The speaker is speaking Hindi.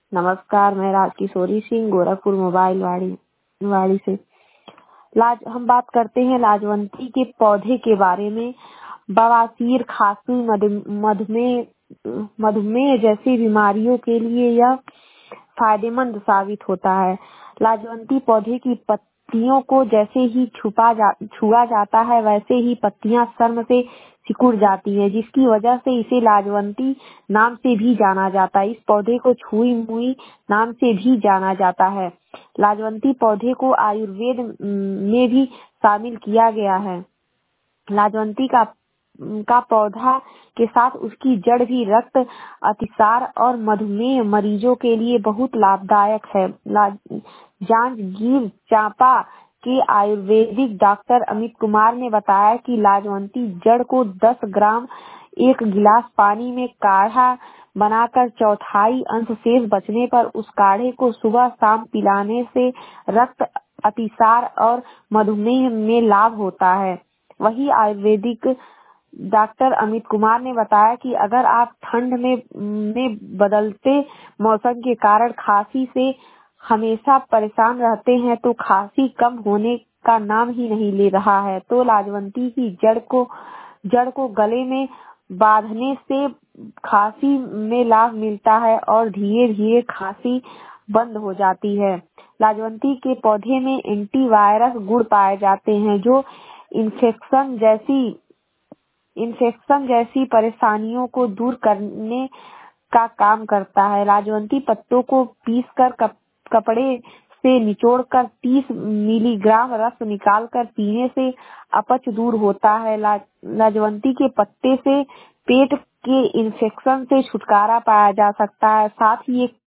नमस्कार, मैं राजकिशोरी सिंह गोरखपुर मोबाइल वाड़ी से। हम बात करते हैं लाजवंती के पौधे के बारे में। बवासीर, खांसी, मधुमेह जैसी बीमारियों के लिए यह फायदेमंद साबित होता है। लाजवंती पौधे की पत्तियों को जैसे ही छुआ जाता है वैसे ही पत्तियां शर्म से सिकुड़ जाती है, जिसकी वजह से इसे लाजवंती नाम से भी जाना जाता है। इस पौधे को छुई मुई नाम से भी जाना जाता है। लाजवंती पौधे को आयुर्वेद में भी शामिल किया गया है। लाजवंती का पौधा के साथ उसकी जड़ भी रक्त अतिसार और मधुमेह मरीजों के लिए बहुत लाभदायक है। जांजगीर चांपा के आयुर्वेदिक डॉक्टर अमित कुमार ने बताया कि लाजवंती जड़ को 10 ग्राम 1 गिलास पानी में काढ़ा बनाकर चौथाई अंश शेष बचने पर उस काढ़े को सुबह शाम पिलाने से रक्त अतिसार और मधुमेह में लाभ होता है। वही आयुर्वेदिक डॉक्टर अमित कुमार ने बताया कि अगर आप ठंड में बदलते मौसम के कारण खांसी से हमेशा परेशान रहते हैं तो खांसी कम होने का नाम ही नहीं ले रहा है, तो लाजवंती की जड़ को गले में बांधने से खांसी में लाभ मिलता है और धीरे धीरे खांसी बंद हो जाती है। लाजवंती के पौधे में एंटीवायरस गुण पाए जाते हैं जो इन्फेक्शन जैसी परेशानियों को दूर करने का काम करता है। लाजवंती पत्तों को पीसकर कपड़े से निचोड़कर 30 मिलीग्राम रस निकालकर पीने से अपच दूर होता है। लाजवंती के पत्ते से पेट के इन्फेक्शन से छुटकारा पाया जा सकता है। साथ ही एक